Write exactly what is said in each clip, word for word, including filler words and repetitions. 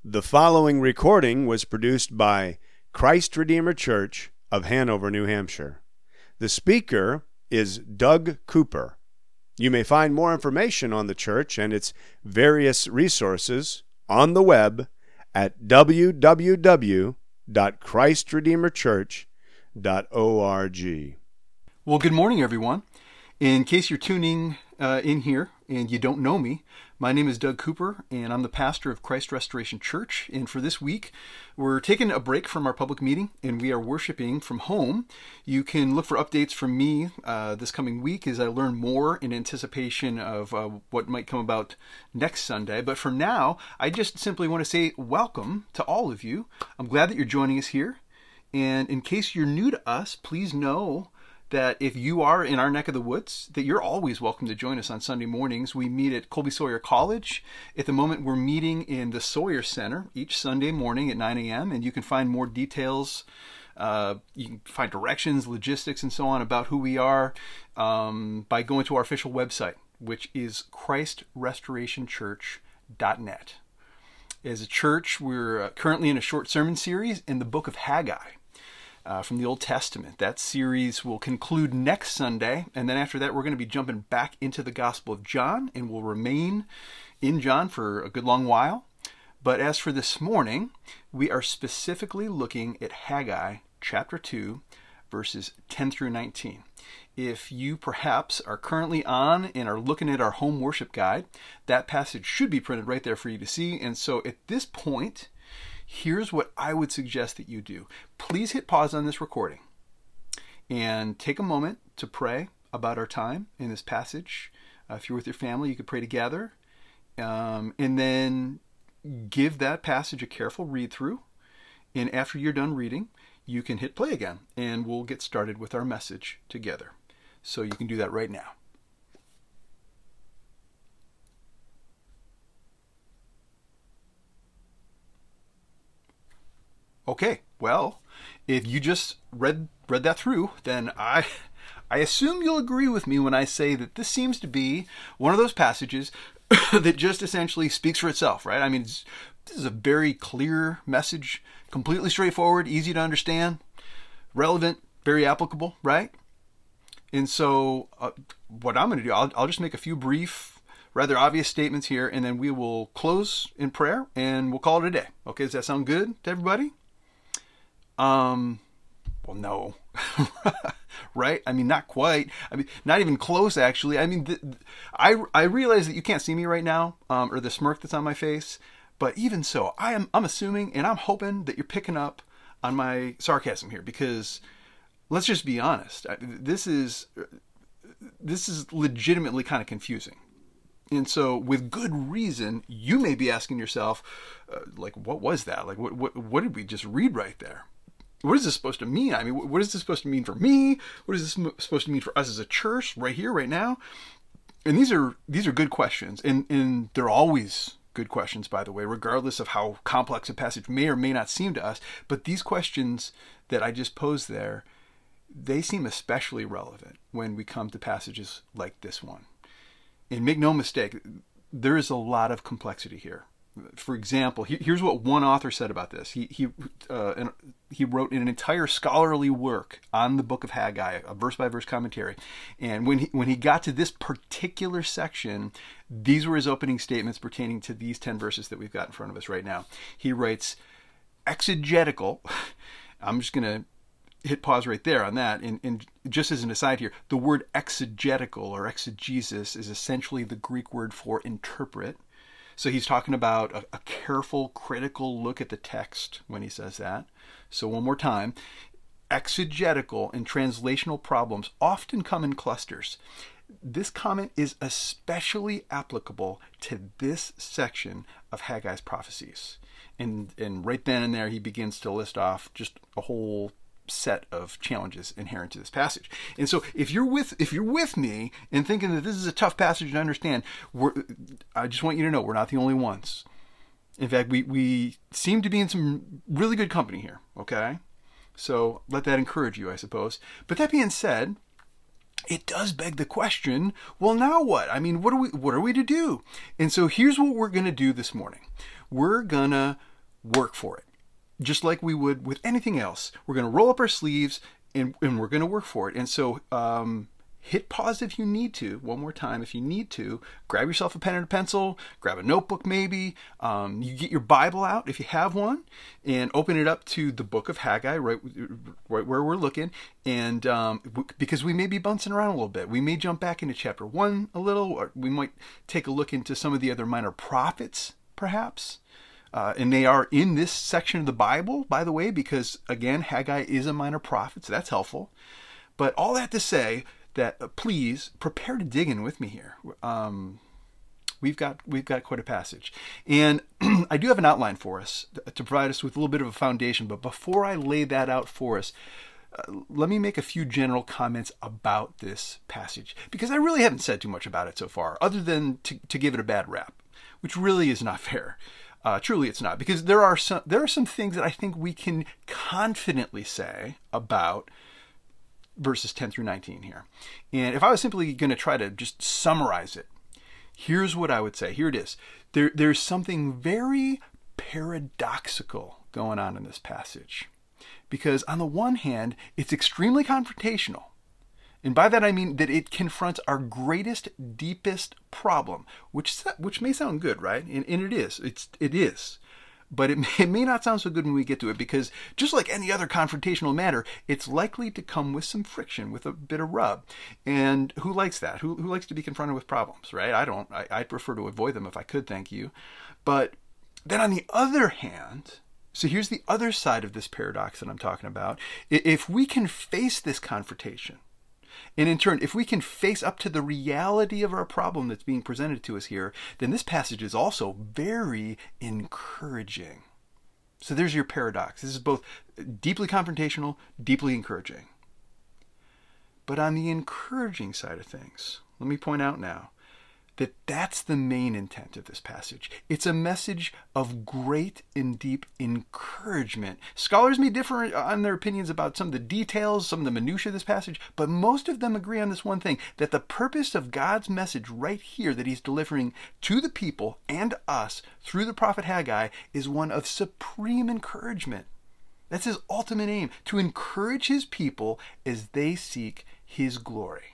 The following recording was produced by Christ Redeemer Church of Hanover, New Hampshire. The speaker is Doug Cooper. You may find more information on the church and its various resources on the web at w w w dot christ redeemer church dot org. Well, good morning, everyone. In case you're tuning uh, in here and you don't know me, my name is Doug Cooper, and I'm the pastor of Christ Restoration Church. And for this week, we're taking a break from our public meeting, and we are worshiping from home. You can look for updates from me uh, this coming week as I learn more in anticipation of uh, what might come about next Sunday. But for now, I just simply want to say welcome to all of you. I'm glad that you're joining us here. And in case you're new to us, please know that if you are in our neck of the woods, that you're always welcome to join us on Sunday mornings. We meet at Colby Sawyer College. At the moment, we're meeting in the Sawyer Center each Sunday morning at nine a.m., and you can find more details. Uh, you can find directions, logistics, and so on about who we are um, by going to our official website, which is christ restoration church dot net. As a church, we're currently in a short sermon series in the book of Haggai. Uh, from the Old Testament. That series will conclude next Sunday, and then after that we're going to be jumping back into the Gospel of John, and we'll remain in John for a good long while. But as for this morning, we are specifically looking at Haggai chapter two, verses ten through nineteen. If you perhaps are currently on and are looking at our home worship guide, that passage should be printed right there for you to see. And so at this point, here's what I would suggest that you do. Please hit pause on this recording and take a moment to pray about our time in this passage. Uh, if you're with your family, you could pray together. Um, and then give that passage a careful read through. And after you're done reading, you can hit play again and we'll get started with our message together. So you can do that right now. Okay, well, if you just read read that through, then I I assume you'll agree with me when I say that this seems to be one of those passages that just essentially speaks for itself, right? I mean, it's, this is a very clear message, completely straightforward, easy to understand, relevant, very applicable, right? And so uh, what I'm going to do, I'll, I'll just make a few brief, rather obvious statements here, and then we will close in prayer, and we'll call it a day. Okay, does that sound good to everybody? Um, well, no, right? I mean, not quite. I mean, not even close, actually. I mean, th- th- I, I realize that you can't see me right now, um, or the smirk that's on my face, but even so, I am, I'm assuming and I'm hoping that you're picking up on my sarcasm here, because let's just be honest. This is, this is legitimately kind of confusing. And so with good reason, you may be asking yourself, uh, like, what was that? Like, what, what, what did we just read right there? What is this supposed to mean? I mean, what is this supposed to mean for me? What is this supposed to mean for us as a church right here, right now? And these are these are good questions. And, and they're always good questions, by the way, regardless of how complex a passage may or may not seem to us. But these questions that I just posed there, they seem especially relevant when we come to passages like this one. And make no mistake, there is a lot of complexity here. For example, here's what one author said about this. He he uh, he wrote an entire scholarly work on the book of Haggai, a verse-by-verse commentary. And when he when he got to this particular section, these were his opening statements pertaining to these ten verses that we've got in front of us right now. He writes, exegetical. I'm just going to hit pause right there on that. And, and just as an aside here, the word exegetical or exegesis is essentially the Greek word for interpret. So he's talking about a, a careful, critical look at the text when he says that. So one more time, exegetical and translational problems often come in clusters. This comment is especially applicable to this section of Haggai's prophecies. And, and right then and there, he begins to list off just a whole set of challenges inherent to this passage. And so if you're with if you're with me and thinking that this is a tough passage to understand, we're, I just want you to know we're not the only ones. In fact, we, we seem to be in some really good company here, okay? So let that encourage you, I suppose. But that being said, it does beg the question, well, now what? I mean, what are we what are we to do? And so here's what we're going to do this morning. We're going to work for it. Just like we would with anything else. We're going to roll up our sleeves and, and we're going to work for it. And so um, hit pause if you need to, one more time if you need to. Grab yourself a pen and a pencil, grab a notebook maybe. Um, you get your Bible out if you have one and open it up to the book of Haggai, right, right where we're looking. And um, because we may be bouncing around a little bit. We may jump back into chapter one a little, or we might take a look into some of the other minor prophets, perhaps. Uh, and they are in this section of the Bible, by the way, because, again, Haggai is a minor prophet, so that's helpful. But all that to say that, uh, please, prepare to dig in with me here. Um, we've got we've got quite a passage. And I do have an outline for us to provide us with a little bit of a foundation. But before I lay that out for us, uh, let me make a few general comments about this passage. Because I really haven't said too much about it so far, other than to, to give it a bad rap, which really is not fair. Uh, truly, it's not, because there are some there are some things that I think we can confidently say about verses ten through nineteen here. And if I was simply going to try to just summarize it, here's what I would say. Here it is. There, there's something very paradoxical going on in this passage, because on the one hand, it's extremely confrontational. And by that I mean that it confronts our greatest, deepest problem, which which may sound good, right? And, and it is. It's it is. But it may, it may not sound so good when we get to it, because just like any other confrontational matter, it's likely to come with some friction, with a bit of rub. And who likes that? Who, who likes to be confronted with problems, right? I don't. I, I'd prefer to avoid them if I could, thank you. But then on the other hand, so here's the other side of this paradox that I'm talking about. If we can face this confrontation, and in turn, if we can face up to the reality of our problem that's being presented to us here, then this passage is also very encouraging. So there's your paradox. This is both deeply confrontational, deeply encouraging. But on the encouraging side of things, let me point out now that that's the main intent of this passage. It's a message of great and deep encouragement. Scholars may differ on their opinions about some of the details, some of the minutiae of this passage, but most of them agree on this one thing, that the purpose of God's message right here that he's delivering to the people and us through the prophet Haggai is one of supreme encouragement. That's his ultimate aim, to encourage his people as they seek his glory.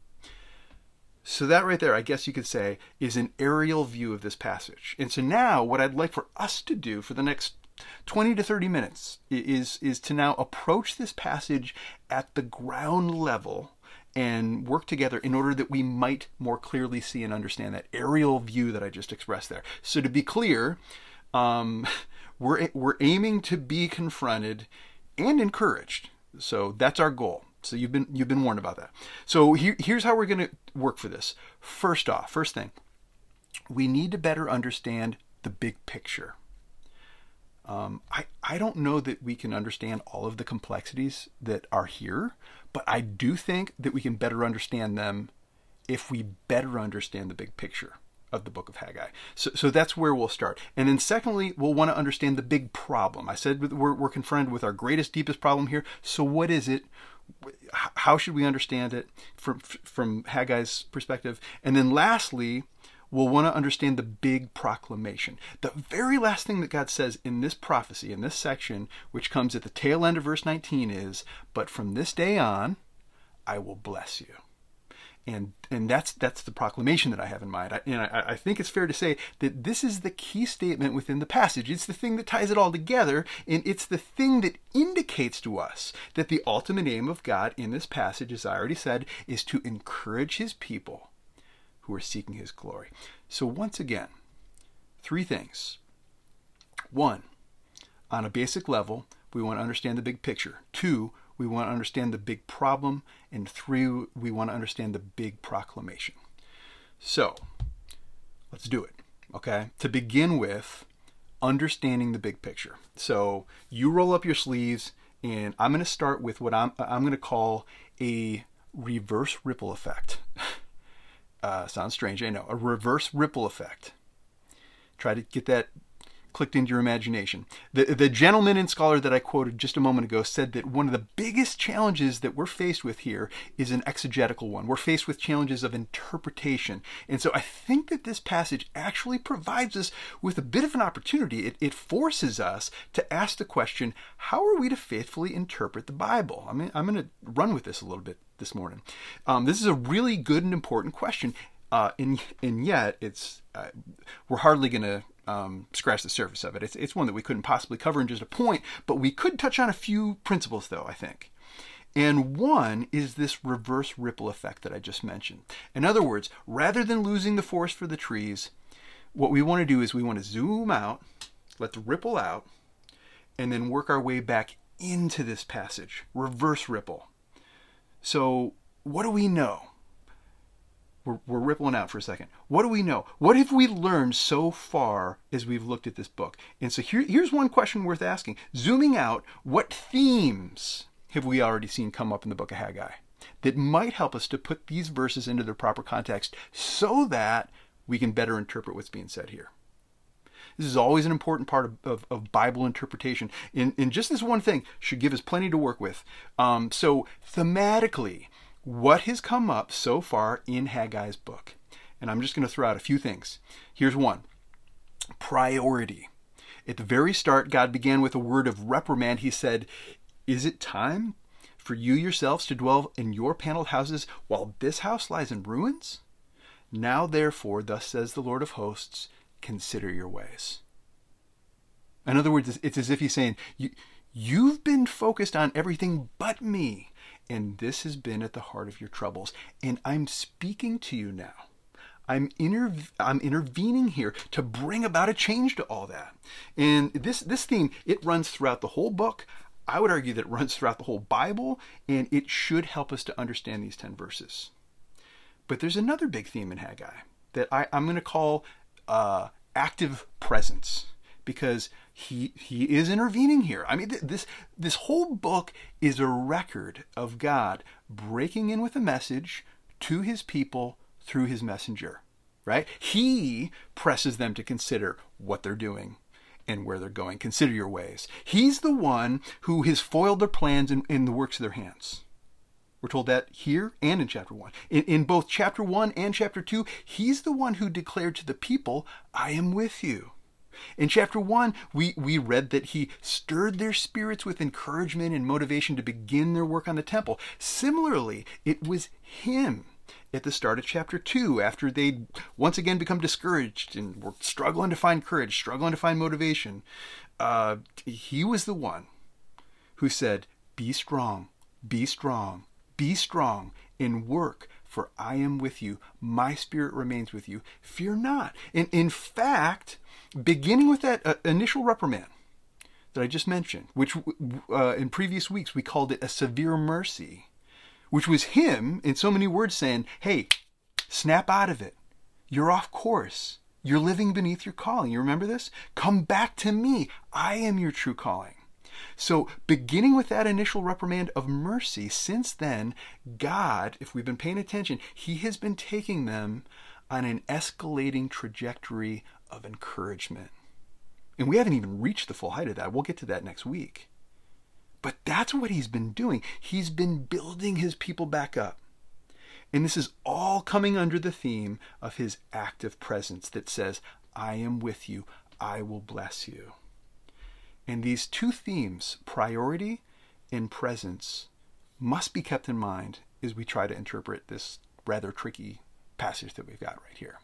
So that right there, I guess you could say, is an aerial view of this passage. And so now what I'd like for us to do for the next twenty to thirty minutes is, is to now approach this passage at the ground level and work together in order that we might more clearly see and understand that aerial view that I just expressed there. So to be clear, um, we're, we're aiming to be confronted and encouraged. So that's our goal. So you've been you've been warned about that. So here, here's how we're going to work for this. First off, first thing, we need to better understand the big picture. Um, I, I don't know that we can understand all of the complexities that are here, but I do think that we can better understand them if we better understand the big picture of the book of Haggai. So, so that's where we'll start. And then secondly, we'll want to understand the big problem. I said we're, we're confronted with our greatest, deepest problem here. So what is it? How should we understand it from, from Haggai's perspective? And then lastly, we'll want to understand the big proclamation. The very last thing that God says in this prophecy, in this section, which comes at the tail end of verse nineteen is, "But from this day on, I will bless you." And and that's that's the proclamation that I have in mind. I, and I, I think it's fair to say that this is the key statement within the passage. It's the thing that ties it all together, and it's the thing that indicates to us that the ultimate aim of God in this passage, as I already said, is to encourage his people who are seeking his glory. So once again, three things. One, on a basic level, we want to understand the big picture. Two, we want to understand the big problem. And three, we want to understand the big proclamation. So let's do it. Okay. To begin with, understanding the big picture. So you roll up your sleeves, and I'm going to start with what I'm, I'm going to call a reverse ripple effect. Uh, sounds strange, I know. A reverse ripple effect. Try to get that clicked into your imagination. The, the gentleman and scholar that I quoted just a moment ago said that one of the biggest challenges that we're faced with here is an exegetical one. We're faced with challenges of interpretation. And so I think that this passage actually provides us with a bit of an opportunity. It, it forces us to ask the question, how are we to faithfully interpret the Bible? I mean, I'm going to run with this a little bit this morning. Um, this is a really good and important question. Uh, and, and yet, it's uh, we're hardly going to um, scratch the surface of it. It's, it's one that we couldn't possibly cover in just a point, but we could touch on a few principles, though, I think. And one is this reverse ripple effect that I just mentioned. In other words, rather than losing the forest for the trees, what we want to do is we want to zoom out, let the ripple out, and then work our way back into this passage. Reverse ripple. So what do we know? We're, we're rippling out for a second. What do we know? What have we learned so far as we've looked at this book? And so here, here's one question worth asking. Zooming out, what themes have we already seen come up in the book of Haggai that might help us to put these verses into their proper context so that we can better interpret what's being said here? This is always an important part of, of, of Bible interpretation. And, and just this one thing should give us plenty to work with. Um, so thematically, what has come up so far in Haggai's book? And I'm just going to throw out a few things. Here's one. Priority. At the very start, God began with a word of reprimand. He said, "Is it time for you yourselves to dwell in your paneled houses while this house lies in ruins? Now, therefore, thus says the Lord of hosts, consider your ways." In other words, it's as if he's saying, you, you've been focused on everything but me. And this has been at the heart of your troubles. And I'm speaking to you now. I'm, interv- I'm intervening here to bring about a change to all that. And this, this theme, it runs throughout the whole book. I would argue that it runs throughout the whole Bible. And it should help us to understand these ten verses. But there's another big theme in Haggai that I, I'm going to call uh, active presence. Because he he is intervening here. I mean, th- this this whole book is a record of God breaking in with a message to his people through his messenger, right? He presses them to consider what they're doing and where they're going. Consider your ways. He's the one who has foiled their plans in, in the works of their hands. We're told that here and in chapter one. In, in both chapter one and chapter two, he's the one who declared to the people, "I am with you." In chapter one, we, we read that he stirred their spirits with encouragement and motivation to begin their work on the temple. Similarly, it was him at the start of chapter two, after they'd once again become discouraged and were struggling to find courage, struggling to find motivation. Uh, he was the one who said, "Be strong, be strong, be strong, and work. For I am with you. My spirit remains with you. Fear not." And in fact, beginning with that uh, initial reprimand that I just mentioned, which uh, in previous weeks we called it a severe mercy, which was him in so many words saying, "Hey, snap out of it. You're off course. You're living beneath your calling." You remember this? "Come back to me. I am your true calling." So beginning with that initial reprimand of mercy, since then, God, if we've been paying attention, he has been taking them on an escalating trajectory of encouragement. And we haven't even reached the full height of that. We'll get to that next week. But that's what he's been doing. He's been building his people back up. And this is all coming under the theme of his active presence that says, "I am with you. I will bless you." And these two themes, priority and presence, must be kept in mind as we try to interpret this rather tricky passage that we've got right here.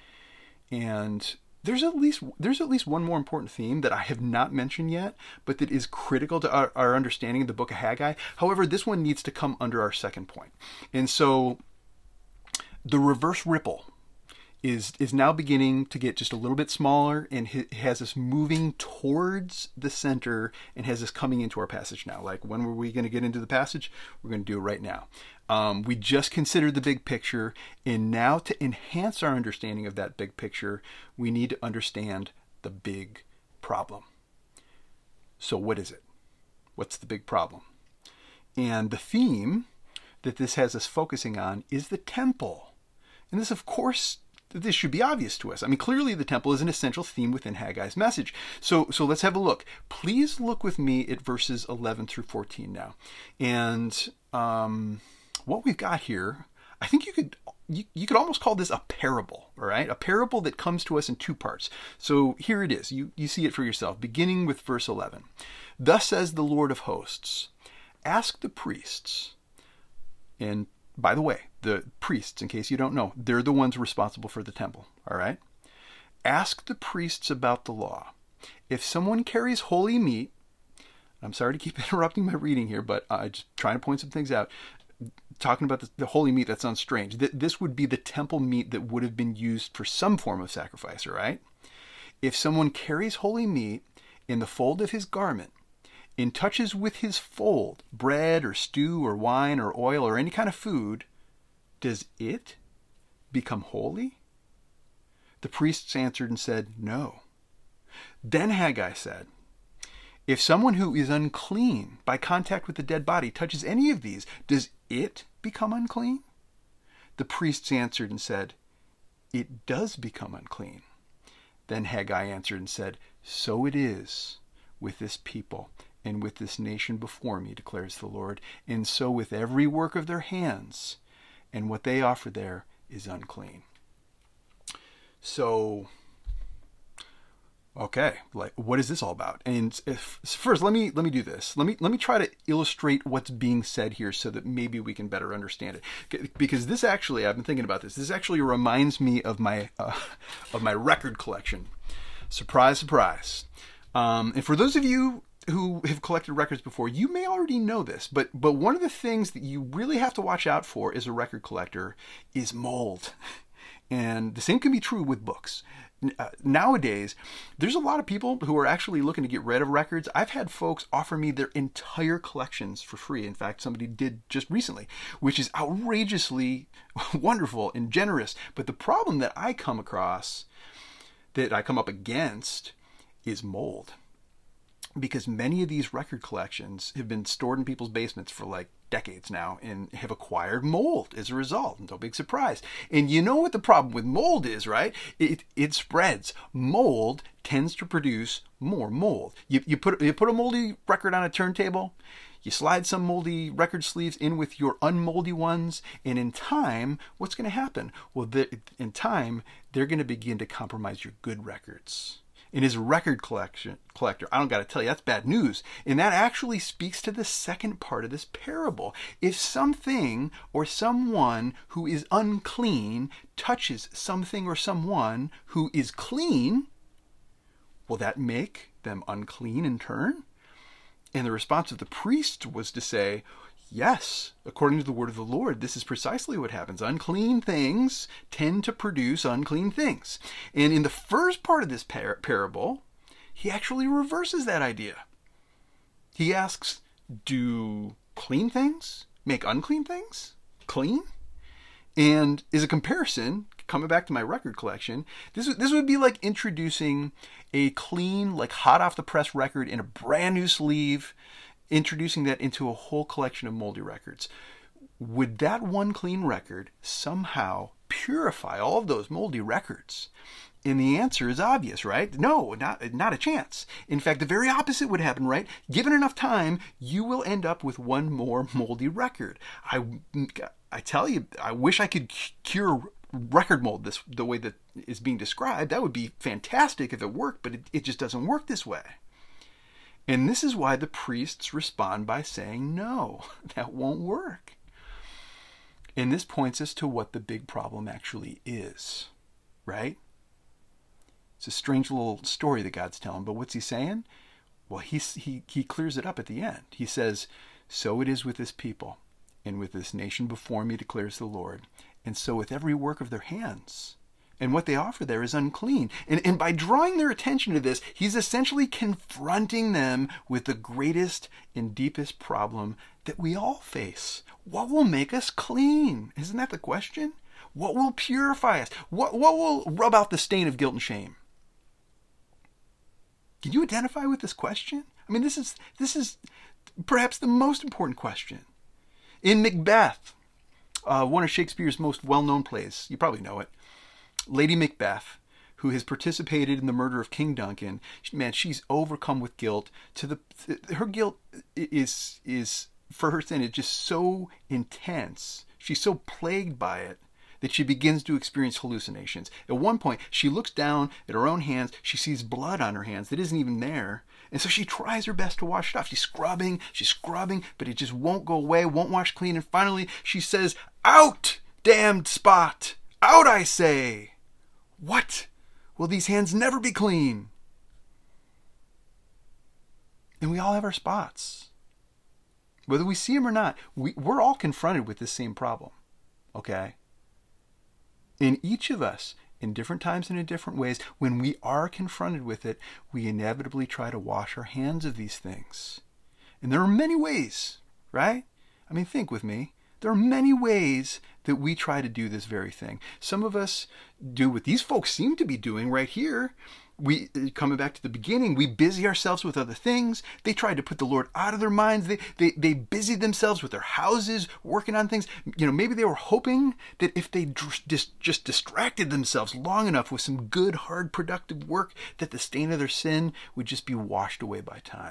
And there's at least there's at least one more important theme that I have not mentioned yet, but that is critical to our, our understanding of the book of Haggai. However, this one needs to come under our second point. And so the reverse ripple is is now beginning to get just a little bit smaller, and it has us moving towards the center and has us coming into our passage now. Like, when were we going to get into the passage? We're going to do it right now. Um, we just considered the big picture, and now to enhance our understanding of that big picture, we need to understand the big problem. So what is it? What's the big problem? And the theme that this has us focusing on is the temple. And this, of course, that this should be obvious to us. I mean, clearly the temple is an essential theme within Haggai's message. So, so let's have a look. Please look with me at verses eleven through fourteen now. And um, what we've got here, I think you could you, you could almost call this a parable, all right? A parable that comes to us in two parts. So here it is. You, you see it for yourself, beginning with verse eleven. Thus says the Lord of hosts, ask the priests, and by the way, the priests, in case you don't know, they're the ones responsible for the temple, all right? Ask the priests about the law. If someone carries holy meat, I'm sorry to keep interrupting my reading here, but I'm just trying to point some things out. Talking about the, the holy meat, that sounds strange. This would be the temple meat that would have been used for some form of sacrifice, all right? If someone carries holy meat in the fold of his garment, and touches with his fold bread or stew or wine or oil or any kind of food, does it become holy? The priests answered and said, no. Then Haggai said, if someone who is unclean by contact with the dead body touches any of these, does it become unclean? The priests answered and said, it does become unclean. Then Haggai answered and said, so it is with this people and with this nation before me, declares the Lord, and so with every work of their hands, and what they offer there is unclean. So, okay, like, what is this all about? And if, first, let me let me do this. Let me let me try to illustrate what's being said here, so that maybe we can better understand it. Because this actually, I've been thinking about this. This actually reminds me of my uh, of my record collection. Surprise, surprise. Um, and for those of you who have collected records before, you may already know this, but but one of the things that you really have to watch out for as a record collector is mold. And the same can be true with books. Uh, nowadays, there's a lot of people who are actually looking to get rid of records. I've had folks offer me their entire collections for free. In fact, somebody did just recently, which is outrageously wonderful and generous. But the problem that I come across, that I come up against, is mold. Because many of these record collections have been stored in people's basements for like decades now and have acquired mold as a result. No big surprise. And you know what the problem with mold is, right? It it spreads. Mold tends to produce more mold. You, you, put, you put a moldy record on a turntable, you slide some moldy record sleeves in with your unmoldy ones, and in time, what's going to happen? Well, in time, they're going to begin to compromise your good records. In his record collection collector, I don't got to tell you, that's bad news. And that actually speaks to the second part of this parable. If something or someone who is unclean touches something or someone who is clean, will that make them unclean in turn? And the response of the priest was to say, yes, according to the word of the Lord, this is precisely what happens. Unclean things tend to produce unclean things. And in the first part of this par- parable, he actually reverses that idea. He asks, do clean things make unclean things clean? And as a comparison, coming back to my record collection, this, this would be like introducing a clean, like hot off the press record in a brand new sleeve, introducing that into a whole collection of moldy records. Would that one clean record somehow purify all of those moldy records? And the answer is obvious, right? No, not, not a chance. In fact, the very opposite would happen, right? Given enough time, you will end up with one more moldy record. I, I tell you, I wish I could cure record mold this the way that is being described. That would be fantastic if it worked, but it, it just doesn't work this way. And this is why the priests respond by saying, no, that won't work. And this points us to what the big problem actually is, right? It's a strange little story that God's telling, but what's he saying? Well, he, he, he clears it up at the end. He says, so it is with this people and with this nation before me, declares the Lord, and so with every work of their hands. And what they offer there is unclean. And, and by drawing their attention to this, he's essentially confronting them with the greatest and deepest problem that we all face. What will make us clean? Isn't that the question? What will purify us? What, what will rub out the stain of guilt and shame? Can you identify with this question? I mean, this is, this is perhaps the most important question. In Macbeth, uh, one of Shakespeare's most well-known plays, you probably know it, Lady Macbeth, who has participated in the murder of King Duncan, man, she's overcome with guilt. To the her guilt is is for her sin is just so intense. She's so plagued by it that she begins to experience hallucinations. At one point, she looks down at her own hands. She sees blood on her hands that isn't even there. And so she tries her best to wash it off. She's scrubbing, she's scrubbing, but it just won't go away, won't wash clean. And finally, she says, "Out, damned spot! Out, I say!" What? Will these hands never be clean? And we all have our spots. Whether we see them or not, we, we're all confronted with this same problem. Okay? In each of us, in different times and in different ways, when we are confronted with it, we inevitably try to wash our hands of these things. And there are many ways, right? I mean, think with me. There are many ways that we try to do this very thing. Some of us do what these folks seem to be doing right here. We, coming back to the beginning, we busy ourselves with other things. They tried to put the Lord out of their minds. They, they, they busied themselves with their houses, working on things. You know, maybe they were hoping that if they just, just distracted themselves long enough with some good, hard, productive work, that the stain of their sin would just be washed away by time.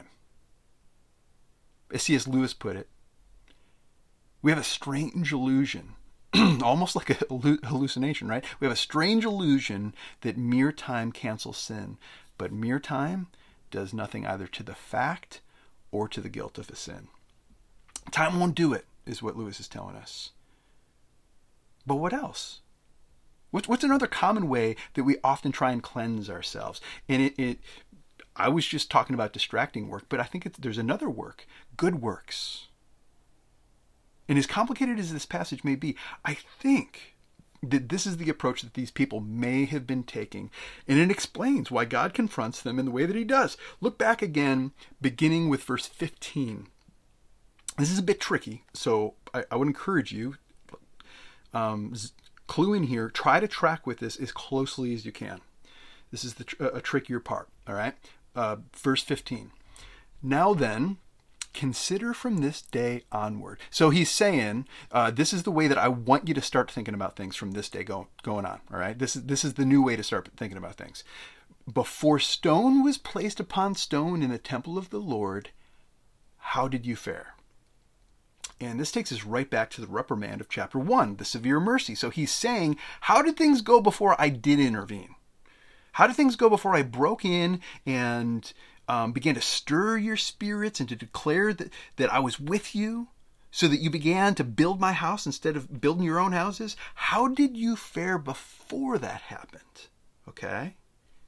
As C S Lewis put it, we have a strange illusion, almost like a hallucination, right? We have a strange illusion that mere time cancels sin, but mere time does nothing either to the fact or to the guilt of the sin. Time won't do it, is what Lewis is telling us. But what else? What's, what's another common way that we often try and cleanse ourselves? And it, it I was just talking about distracting work, but I think it's, there's another work, good works. And as complicated as this passage may be, I think that this is the approach that these people may have been taking. And it explains why God confronts them in the way that he does. Look back again, beginning with verse fifteen. This is a bit tricky, so I, I would encourage you, um, clue in here, try to track with this as closely as you can. This is the tr- a trickier part, all right? Uh, verse fifteen. Now then, consider from this day onward. So he's saying, uh, this is the way that I want you to start thinking about things from this day go, going on. All right. This is, this is the new way to start thinking about things. Before stone was placed upon stone in the temple of the Lord, how did you fare? And this takes us right back to the reprimand of chapter one, the severe mercy. So he's saying, how did things go before I did intervene? How did things go before I broke in and Um, began to stir your spirits and to declare that, that I was with you so that you began to build my house instead of building your own houses? How did you fare before that happened? Okay.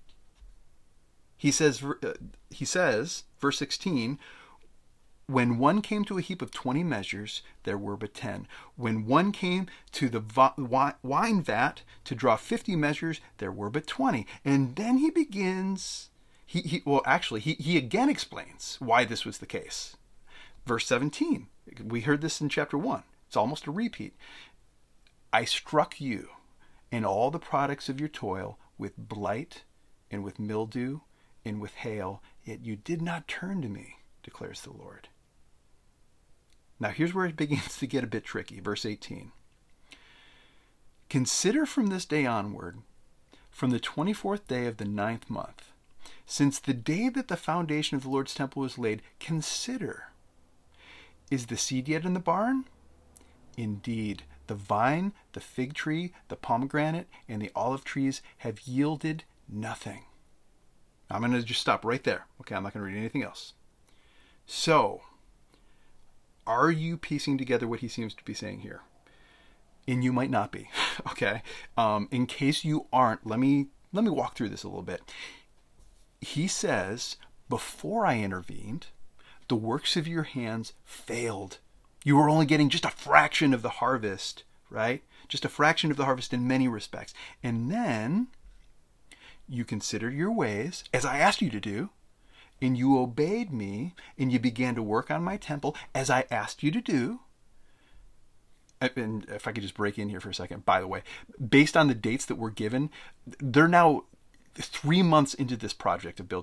He says, uh, he says, verse sixteen, when one came to a heap of twenty measures, there were but ten. When one came to the vi- wine vat to draw fifty measures, there were but twenty. And then he begins... He, he well, actually, he, he again explains why this was the case. Verse seventeen, we heard this in chapter one. It's almost a repeat. I struck you and all the products of your toil with blight and with mildew and with hail, yet you did not turn to me, declares the Lord. Now here's where it begins to get a bit tricky. Verse eighteen. Consider from this day onward, from the twenty-fourth day of the ninth month, since the day that the foundation of the Lord's temple was laid, consider, is the seed yet in the barn? Indeed, the vine, the fig tree, the pomegranate, and the olive trees have yielded nothing. I'm going to just stop right there. Okay, I'm not going to read anything else. So, are you piecing together what he seems to be saying here? And you might not be. Okay, um, in case you aren't, let me let me walk through this a little bit. He says, before I intervened, the works of your hands failed. You were only getting just a fraction of the harvest, right? Just a fraction of the harvest in many respects. And then you considered your ways, as I asked you to do, and you obeyed me, and you began to work on my temple, as I asked you to do. And if I could just break in here for a second, by the way, based on the dates that were given, they're now three months into this project of building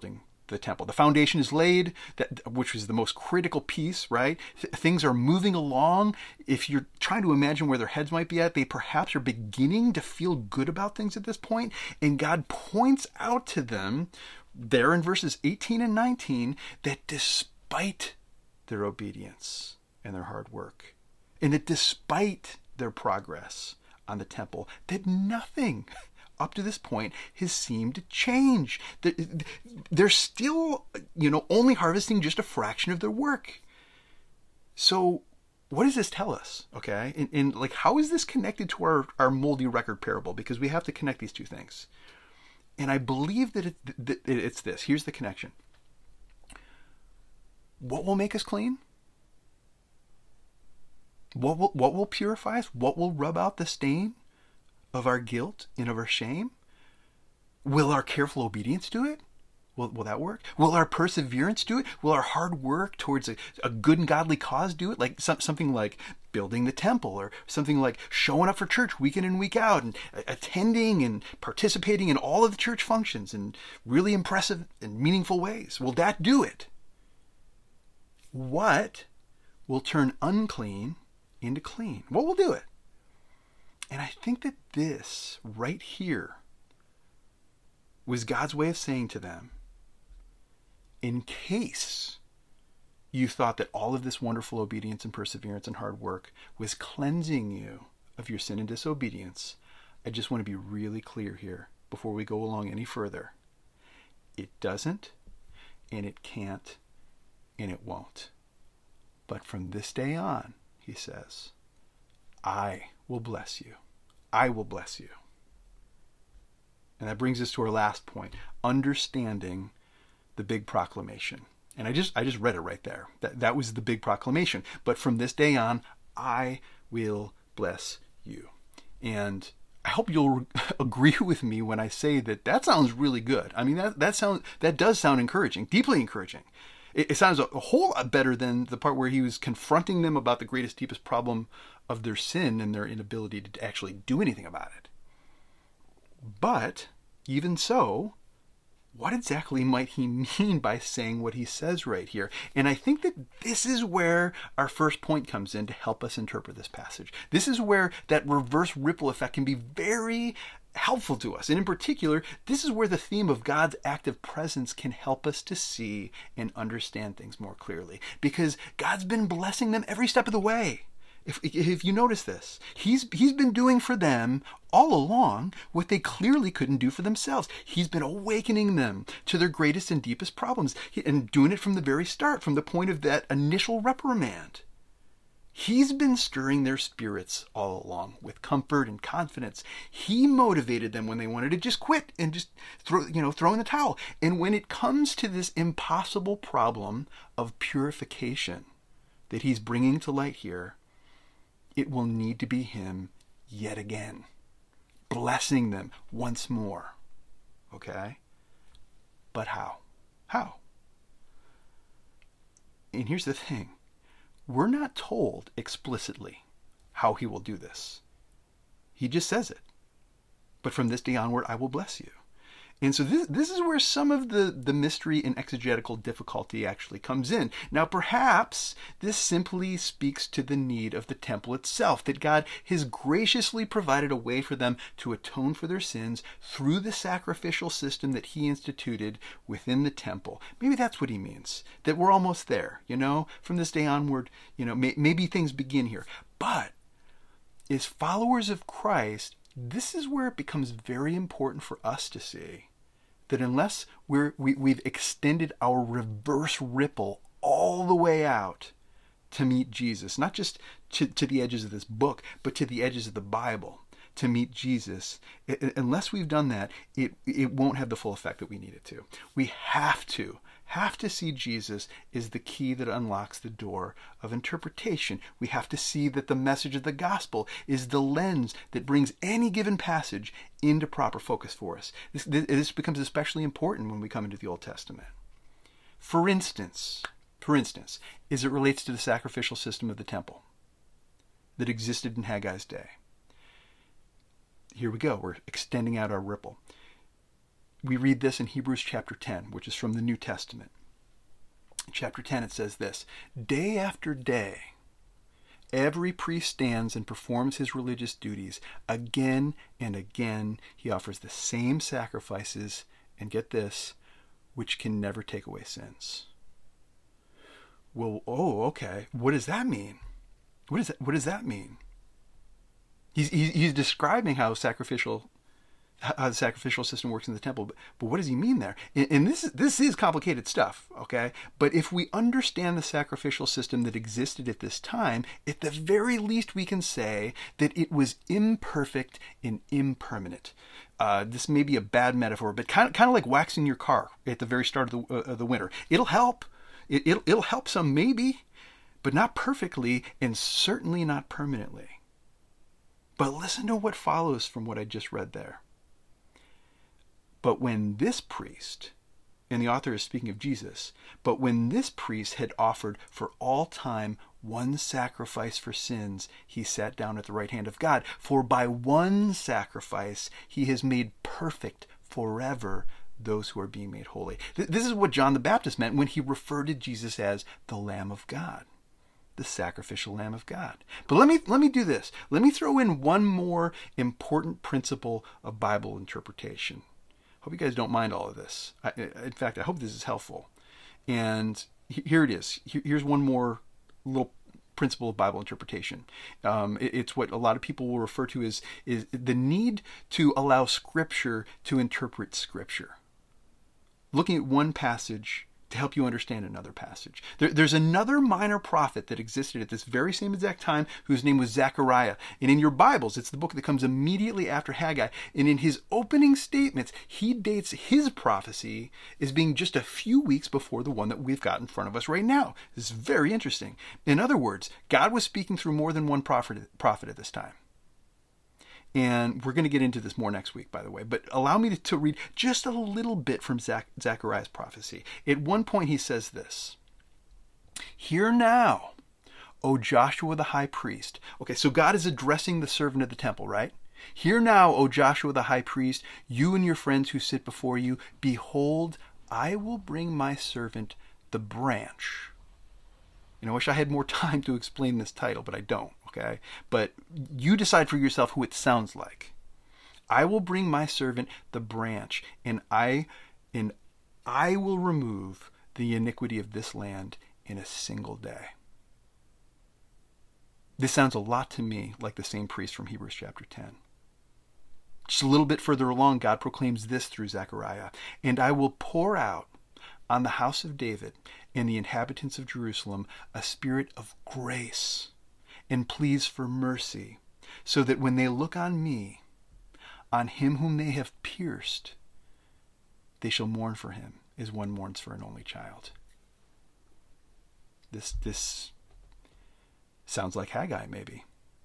the temple. The foundation is laid, that, which is the most critical piece, right? Th- things are moving along. If you're trying to imagine where their heads might be at, they perhaps are beginning to feel good about things at this point. And God points out to them there in verses eighteen and nineteen that despite their obedience and their hard work, and that despite their progress on the temple, that nothing up to this point has seemed to change. They're still, you know, only harvesting just a fraction of their work. So what does this tell us? Okay. And, and like, how is this connected to our, our moldy record parable? Because we have to connect these two things. And I believe that, it, that it's this. Here's the connection. What will make us clean? What will, what will purify us? What will rub out the stain of our guilt and of our shame? Will our careful obedience do it? Will, will that work? Will our perseverance do it? Will our hard work towards a, a good and godly cause do it? Like some, something like building the temple, or something like showing up for church week in and week out, and attending and participating in all of the church functions in really impressive and meaningful ways. Will that do it? What will turn unclean into clean? What will do it? And I think that this right here was God's way of saying to them, in case you thought that all of this wonderful obedience and perseverance and hard work was cleansing you of your sin and disobedience, I just want to be really clear here before we go along any further. It doesn't, and it can't, and it won't. But from this day on, he says, I will bless you. I will bless you. And that brings us to our last point, understanding the big proclamation. And I just I just read it right there. That that was the big proclamation. But from this day on, I will bless you. And I hope you'll agree with me when I say that that sounds really good. I mean, that that sounds that does sound encouraging, deeply encouraging. It, it sounds a, a whole lot better than the part where he was confronting them about the greatest, deepest problem of their sin and their inability to actually do anything about it. But even so, what exactly might he mean by saying what he says right here? And I think that this is where our first point comes in to help us interpret this passage. This is where that reverse ripple effect can be very helpful to us. And in particular, this is where the theme of God's active presence can help us to see and understand things more clearly. Because God's been blessing them every step of the way. If, if you notice this, he's he's been doing for them all along what they clearly couldn't do for themselves. He's been awakening them to their greatest and deepest problems, and doing it from the very start, from the point of that initial reprimand. He's been stirring their spirits all along with comfort and confidence. He motivated them when they wanted to just quit and just throw, you know, throw in the towel. And when it comes to this impossible problem of purification that he's bringing to light here, it will need to be him yet again, blessing them once more. Okay? But how? How? And here's the thing. We're not told explicitly how he will do this. He just says it. But from this day onward, I will bless you. And so this, this is where some of the, the mystery and exegetical difficulty actually comes in. Now, perhaps this simply speaks to the need of the temple itself, that God has graciously provided a way for them to atone for their sins through the sacrificial system that he instituted within the temple. Maybe that's what he means, that we're almost there, you know, from this day onward, you know, may, maybe things begin here. But as followers of Christ, this is where it becomes very important for us to see that unless we're, we, we've extended our reverse ripple all the way out to meet Jesus, not just to, to the edges of this book, but to the edges of the Bible, to meet Jesus, it, unless we've done that, it, it won't have the full effect that we need it to. We have to. have to see Jesus is the key that unlocks the door of interpretation. We have to see that the message of the gospel is the lens that brings any given passage into proper focus for us. This, this becomes especially important when we come into the Old Testament. For instance, for instance, as it relates to the sacrificial system of the temple that existed in Haggai's day. Here we go. We're extending out our ripple. we read this in Hebrews chapter ten, which is from the New Testament. In chapter ten, it says this: day after day, every priest stands and performs his religious duties. Again and again, he offers the same sacrifices, and get this, which can never take away sins. Well, oh, okay. What does that mean? What does that, what does that mean? He's, he's, he's describing how sacrificial how the sacrificial system works in the temple, but, but what does he mean there? And, and this, this is complicated stuff, okay? But if we understand the sacrificial system that existed at this time, at the very least we can say that it was imperfect and impermanent. Uh, this may be a bad metaphor, but kind of, kind of like waxing your car at the very start of the, uh, of the winter. It'll help. It, it'll, it'll help some maybe, but not perfectly, and certainly not permanently. But listen to what follows from what I just read there. But when this priest, and the author is speaking of Jesus, but when this priest had offered for all time one sacrifice for sins, he sat down at the right hand of God. For by one sacrifice he has made perfect forever those who are being made holy. This is what John the Baptist meant when he referred to Jesus as the Lamb of God, the sacrificial Lamb of God. But let me let me do this. Let me throw in one more important principle of Bible interpretation. Hope you guys don't mind all of this. I, in fact, I hope this is helpful. And here it is. Here's one more little principle of Bible interpretation. Um, it, it's what a lot of people will refer to as is the need to allow Scripture to interpret Scripture. Looking at one passage to help you understand another passage. There, there's another minor prophet that existed at this very same exact time whose name was Zechariah. And in your Bibles, it's the book that comes immediately after Haggai. And in his opening statements, he dates his prophecy as being just a few weeks before the one that we've got in front of us right now. This is very interesting. In other words, God was speaking through more than one prophet, prophet at this time. And we're going to get into this more next week, by the way. But allow me to, to read just a little bit from Zach, Zechariah's prophecy. At one point he says this: "Hear now, O Joshua the high priest." Okay, so God is addressing the servant of the temple, right? "Hear now, O Joshua the high priest, you and your friends who sit before you. Behold, I will bring my servant the branch." And I wish I had more time to explain this title, but I don't, okay? But you decide for yourself who it sounds like. "I will bring my servant the branch, and I and I will remove the iniquity of this land in a single day." This sounds a lot to me like the same priest from Hebrews chapter ten. Just a little bit further along, God proclaims this through Zechariah: "And I will pour out on the house of David and the inhabitants of Jerusalem a spirit of grace and pleas for mercy, so that when they look on me, on him whom they have pierced, they shall mourn for him as one mourns for an only child." This, this sounds like Haggai, maybe.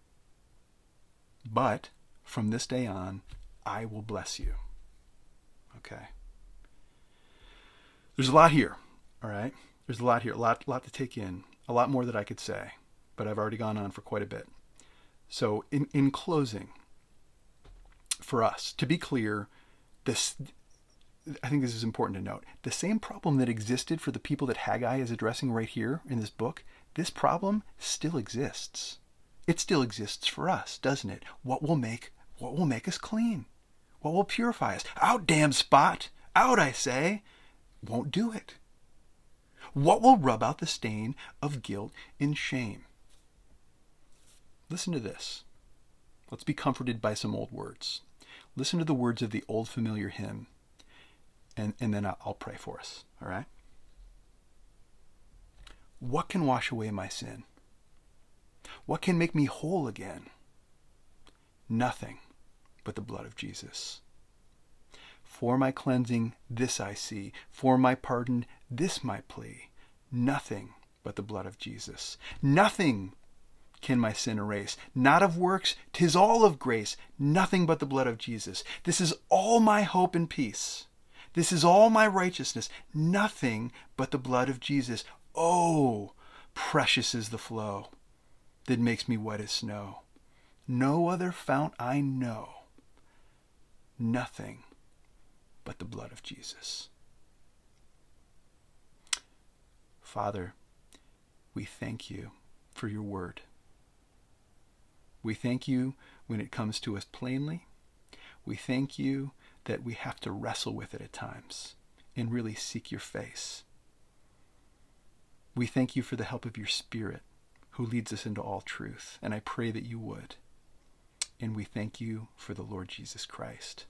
"But from this day on, I will bless you." Okay. There's a lot here, all right? There's a lot here, a lot, lot to take in, a lot more that I could say, but I've already gone on for quite a bit. So in, in closing, for us, to be clear, this, I think this is important to note, the same problem that existed for the people that Haggai is addressing right here in this book, this problem still exists. It still exists for us, doesn't it? What will make, what will make us clean? What will purify us? Out, damn spot! Out, I say! Won't do it. What will rub out the stain of guilt and shame? Listen to this. Let's be comforted by some old words. Listen to the words of the old familiar hymn, and, and then I'll pray for us, all right? "What can wash away my sin? What can make me whole again? Nothing but the blood of Jesus. For my cleansing, this I see. For my pardon, this my plea. Nothing but the blood of Jesus. Nothing can my sin erase. Not of works, 'tis all of grace. Nothing but the blood of Jesus. This is all my hope and peace. This is all my righteousness. Nothing but the blood of Jesus. Oh, precious is the flow that makes me white as snow. No other fount I know. Nothing but the blood of Jesus. Father, we thank you for your word. We thank you when it comes to us plainly. We thank you that we have to wrestle with it at times and really seek your face. We thank you for the help of your Spirit who leads us into all truth, and I pray that you would. And we thank you for the Lord Jesus Christ,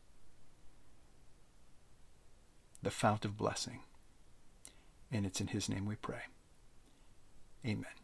the fount of blessing. And it's in his name we pray. Amen.